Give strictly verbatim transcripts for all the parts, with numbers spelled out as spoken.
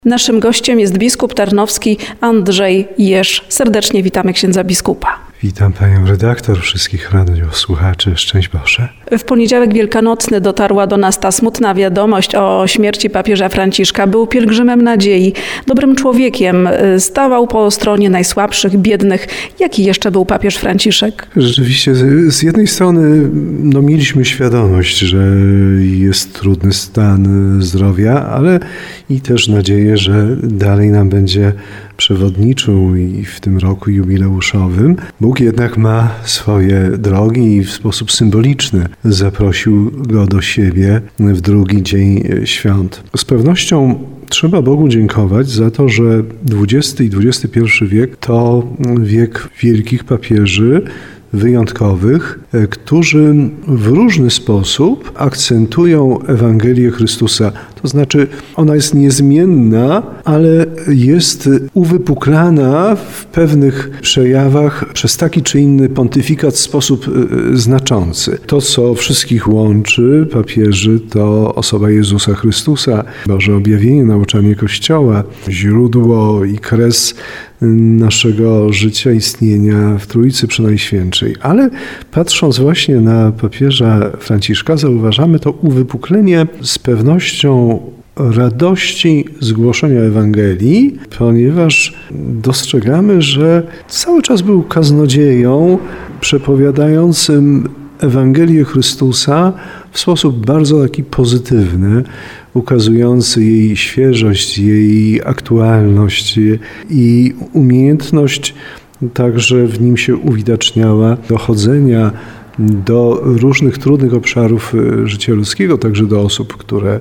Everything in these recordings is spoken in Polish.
Naszym gościem jest biskup tarnowski Andrzej Jeż. Serdecznie witamy księdza biskupa. Witam panią redaktor, wszystkich radiosłuchaczy. Szczęść Boże. W poniedziałek wielkanocny dotarła do nas ta smutna wiadomość o śmierci papieża Franciszka. Był pielgrzymem nadziei, dobrym człowiekiem, stawał po stronie najsłabszych, biednych. Jaki jeszcze był papież Franciszek? Rzeczywiście, z jednej strony no, mieliśmy świadomość, że jest trudny stan zdrowia, ale i też nadzieję, że dalej nam będzie przewodniczył i w tym roku jubileuszowym. Bóg jednak ma swoje drogi i w sposób symboliczny zaprosił go do siebie w drugi dzień świąt. Z pewnością trzeba Bogu dziękować za to, że dwudziesty i dwudziesty pierwszy wiek to wiek wielkich papieży, wyjątkowych, którzy w różny sposób akcentują Ewangelię Chrystusa. To znaczy, ona jest niezmienna, ale jest uwypuklana w pewnych przejawach przez taki czy inny pontyfikat w sposób znaczący. To, co wszystkich łączy papieży, to osoba Jezusa Chrystusa, Boże objawienie, nauczanie Kościoła, źródło i kres naszego życia, istnienia w Trójcy Przenajświętszej. Ale patrząc właśnie na papieża Franciszka, zauważamy to uwypuklenie z pewnością radości z głoszenia Ewangelii, ponieważ dostrzegamy, że cały czas był kaznodzieją przepowiadającym Ewangelię Chrystusa w sposób bardzo taki pozytywny, ukazujący jej świeżość, jej aktualność i umiejętność także w nim się uwidaczniała dochodzenia do różnych trudnych obszarów życia ludzkiego, także do osób, które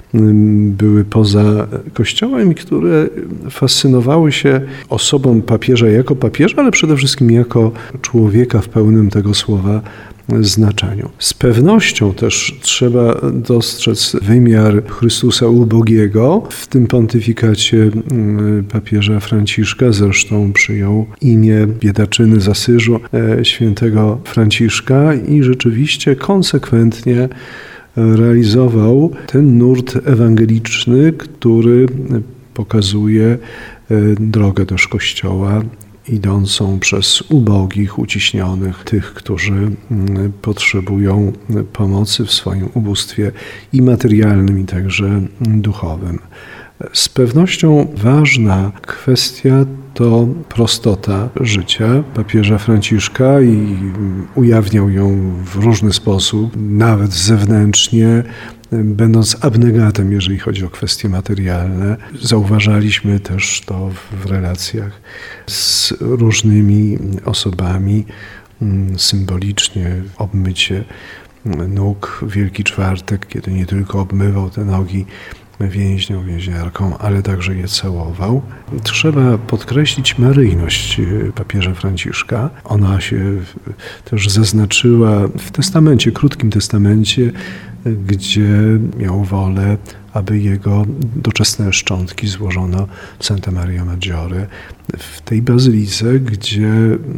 były poza Kościołem i które fascynowały się osobą papieża jako papieża, ale przede wszystkim jako człowieka w pełnym tego słowa znaczeniu. Z pewnością też trzeba dostrzec wymiar Chrystusa ubogiego w tym pontyfikacie papieża Franciszka. Zresztą przyjął imię biedaczyny z Asyżu, świętego Franciszka i rzeczywiście konsekwentnie realizował ten nurt ewangeliczny, który pokazuje drogę też Kościoła, idącą przez ubogich, uciśnionych, tych, którzy potrzebują pomocy w swoim ubóstwie i materialnym, i także duchowym. Z pewnością ważna kwestia to prostota życia papieża Franciszka i ujawniał ją w różny sposób, nawet zewnętrznie, będąc abnegatem, jeżeli chodzi o kwestie materialne. Zauważaliśmy też to w relacjach z różnymi osobami, symbolicznie obmycie nóg w Wielki Czwartek, kiedy nie tylko obmywał te nogi więźniom, więźniarkom, ale także je całował. Trzeba podkreślić maryjność papieża Franciszka. Ona się też zaznaczyła w testamencie, krótkim testamencie, gdzie miał wolę, aby jego doczesne szczątki złożono w Santa Maria Maggiore, w tej bazylice, gdzie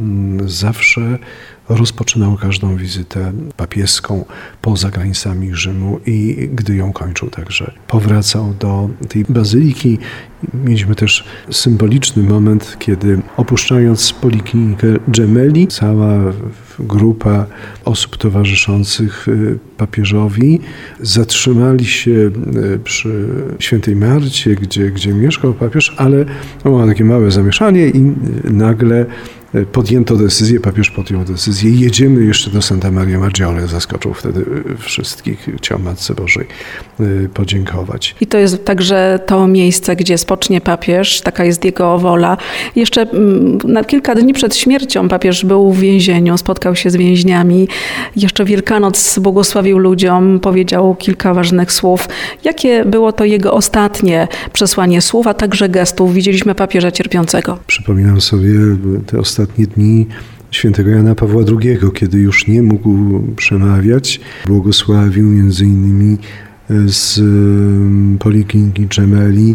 zawsze rozpoczynał każdą wizytę papieską poza granicami Rzymu i gdy ją kończył, także powracał do tej bazyliki. Mieliśmy też symboliczny moment, kiedy opuszczając poliklinikę Gemelli, cała grupa osób towarzyszących papieżowi zatrzymali się przy Świętej Marcie, gdzie, gdzie mieszkał papież, ale było takie małe zamieszanie i nagle podjęto decyzję, papież podjął decyzję, jedziemy jeszcze do Santa Maria Maggiore. Zaskoczył wtedy wszystkich, chciał Matce Bożej podziękować. I to jest także to miejsce, gdzie spocznie papież, taka jest jego wola. Jeszcze na kilka dni przed śmiercią papież był w więzieniu, spotkał się z więźniami. Jeszcze Wielkanoc błogosławił ludziom, powiedział kilka ważnych słów. Jakie było to jego ostatnie przesłanie słów, a także gestów? Widzieliśmy papieża cierpiącego. Przypominam sobie te ostatnie dni świętego Jana Pawła drugiego, kiedy już nie mógł przemawiać. Błogosławił między innymi z polikliniki Gemelli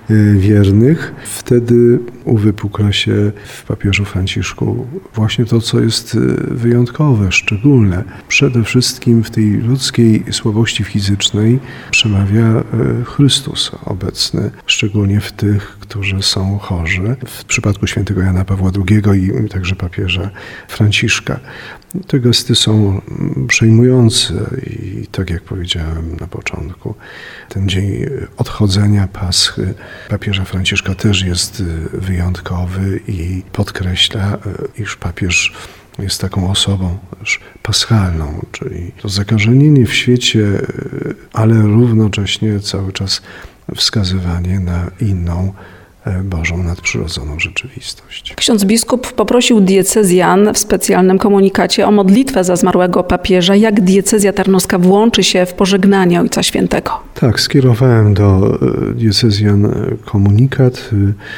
wiernych. Wtedy uwypukla się w papieżu Franciszku właśnie to, co jest wyjątkowe, szczególne. Przede wszystkim w tej ludzkiej słabości fizycznej przemawia Chrystus obecny, szczególnie w tych, którzy są chorzy. W przypadku świętego Jana Pawła drugiego i także papieża Franciszka. Te gesty są przejmujące i tak jak powiedziałem na początku, ten dzień odchodzenia Paschy papieża Franciszka też jest wyjątkowy i podkreśla, iż papież jest taką osobą też paschalną, czyli to zakażenie w świecie, ale równocześnie cały czas wskazywanie na inną Bożą nadprzyrodzoną rzeczywistość. Ksiądz biskup poprosił diecezjan w specjalnym komunikacie o modlitwę za zmarłego papieża. Jak diecezja tarnowska włączy się w pożegnanie Ojca Świętego? Tak, skierowałem do diecezjan komunikat.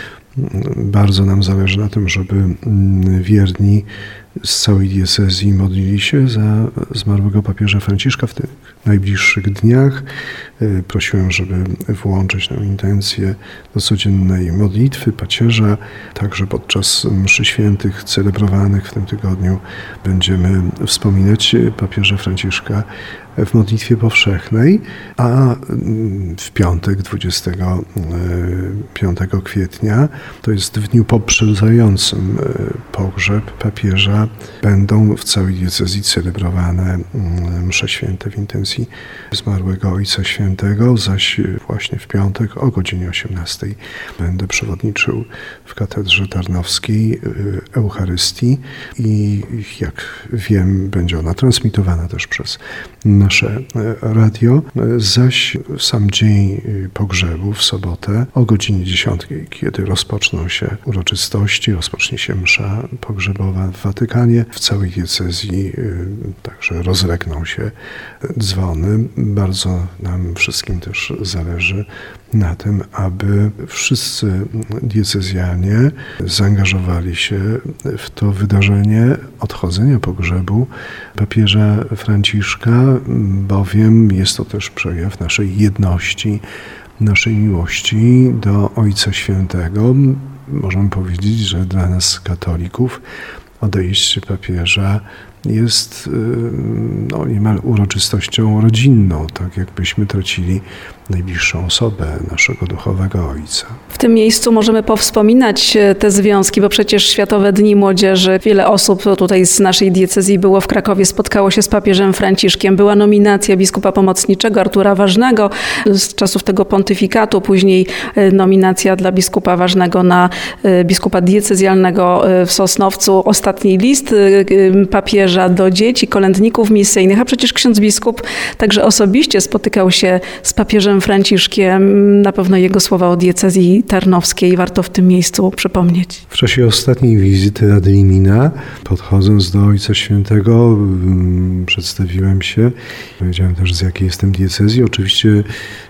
Bardzo nam zależy na tym, żeby wierni z całej diecezji modlili się za zmarłego papieża Franciszka w tych najbliższych dniach. Prosiłem, żeby włączyć tę intencję do codziennej modlitwy pacierza. Także podczas mszy świętych celebrowanych w tym tygodniu będziemy wspominać papieża Franciszka w modlitwie powszechnej, a w piątek, dwudziestego piątego kwietnia, to jest w dniu poprzedzającym pogrzeb papieża, będą w całej diecezji celebrowane msze święte w intencji zmarłego Ojca Świętego, zaś właśnie w piątek o godzinie osiemnastej będę przewodniczył w katedrze tarnowskiej Eucharystii i jak wiem, będzie ona transmitowana też przez nasze radio, zaś sam dzień pogrzebu w sobotę o godzinie dziesiątej, kiedy rozpoczną się uroczystości, rozpocznie się msza pogrzebowa w Watykanie, w całej diecezji także rozlegną się dzwony. Bardzo nam wszystkim też zależy na tym, aby wszyscy diecezjanie zaangażowali się w to wydarzenie odchodzenia pogrzebu papieża Franciszka, bowiem jest to też przejaw naszej jedności, naszej miłości do Ojca Świętego. Możemy powiedzieć, że dla nas katolików odejście papieża jest no, niemal uroczystością rodzinną, tak jakbyśmy tracili najbliższą osobę naszego duchowego ojca. W tym miejscu możemy powspominać te związki, bo przecież Światowe Dni Młodzieży, wiele osób tutaj z naszej diecezji było w Krakowie, spotkało się z papieżem Franciszkiem. Była nominacja biskupa pomocniczego Artura Ważnego z czasów tego pontyfikatu, później nominacja dla biskupa Ważnego na biskupa diecezjalnego w Sosnowcu. Ostatni list papieża do dzieci, kolędników misyjnych, a przecież ksiądz biskup także osobiście spotykał się z papieżem Franciszkiem. Na pewno jego słowa o diecezji tarnowskiej warto w tym miejscu przypomnieć. W czasie ostatniej wizyty ad limina, podchodząc do Ojca Świętego, przedstawiłem się. Powiedziałem też, z jakiej jestem diecezji. Oczywiście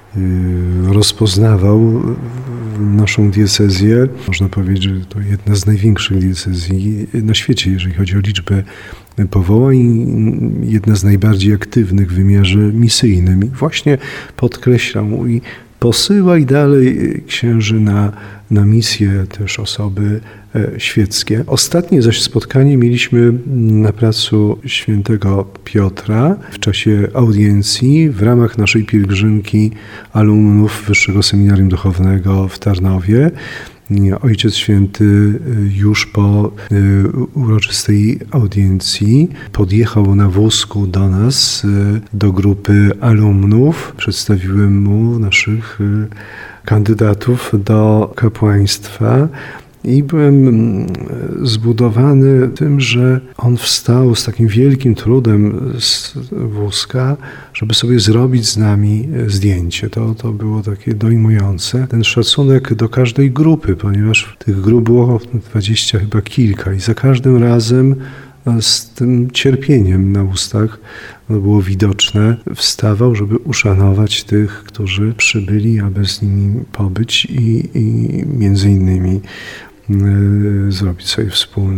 rozpoznawał naszą diecezję. Można powiedzieć, że to jedna z największych diecezji na świecie, jeżeli chodzi o liczbę powołań, jedna z najbardziej aktywnych w wymiarze misyjnym. I właśnie podkreślam i posyłaj dalej księży na, na misję też osoby świeckie. Ostatnie zaś spotkanie mieliśmy na placu Świętego Piotra w czasie audiencji w ramach naszej pielgrzymki alumnów Wyższego Seminarium Duchownego w Tarnowie. Ojciec Święty już po uroczystej audiencji podjechał na wózku do nas, do grupy alumnów. Przedstawiłem mu naszych kandydatów do kapłaństwa. I byłem zbudowany tym, że on wstał z takim wielkim trudem z wózka, żeby sobie zrobić z nami zdjęcie. To, to było takie dojmujące. Ten szacunek do każdej grupy, ponieważ tych grup było dwadzieścia chyba kilka i za każdym razem z tym cierpieniem na ustach, ono było widoczne, wstawał, żeby uszanować tych, którzy przybyli, aby z nimi pobyć i, i między innymi zrobić sobie wspólne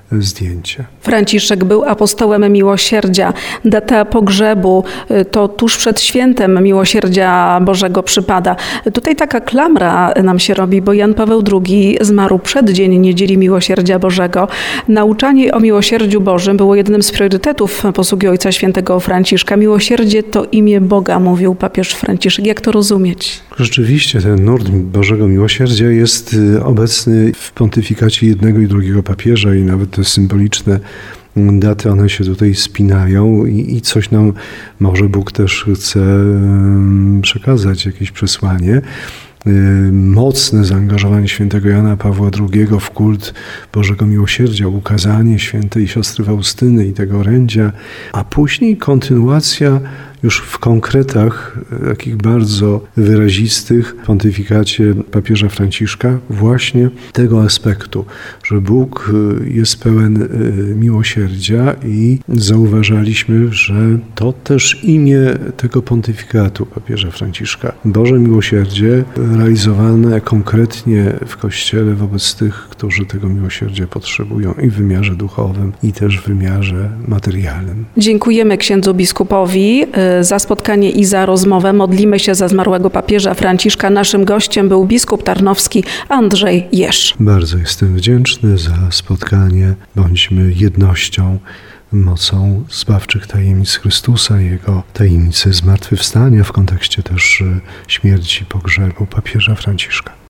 zdjęcie. Franciszek był apostołem miłosierdzia. Data pogrzebu to tuż przed świętem miłosierdzia Bożego przypada. Tutaj taka klamra nam się robi, bo Jan Paweł drugi zmarł przed dzień Niedzieli Miłosierdzia Bożego. Nauczanie o miłosierdziu Bożym było jednym z priorytetów posługi Ojca Świętego Franciszka. Miłosierdzie to imię Boga, mówił papież Franciszek. Jak to rozumieć? Rzeczywiście ten nurt Bożego Miłosierdzia jest obecny w pontyfikacie jednego i drugiego papieża i nawet te symboliczne daty, one się tutaj spinają i, i coś nam może Bóg też chce przekazać, jakieś przesłanie. Mocne zaangażowanie świętego Jana Pawła drugiego w kult Bożego Miłosierdzia, ukazanie świętej siostry Faustyny i tego orędzia, a później kontynuacja już w konkretach takich bardzo wyrazistych w pontyfikacie papieża Franciszka właśnie tego aspektu, że Bóg jest pełen miłosierdzia i zauważaliśmy, że to też imię tego pontyfikatu papieża Franciszka. Boże Miłosierdzie realizowane konkretnie w Kościele wobec tych, którzy tego miłosierdzia potrzebują i w wymiarze duchowym, i też w wymiarze materialnym. Dziękujemy księdzu biskupowi za spotkanie i za rozmowę. Modlimy się za zmarłego papieża Franciszka. Naszym gościem był biskup tarnowski Andrzej Jeż. Bardzo jestem wdzięczny za spotkanie. Bądźmy jednością, mocą zbawczych tajemnic Chrystusa, Jego tajemnicy zmartwychwstania w kontekście też śmierci, pogrzebu papieża Franciszka.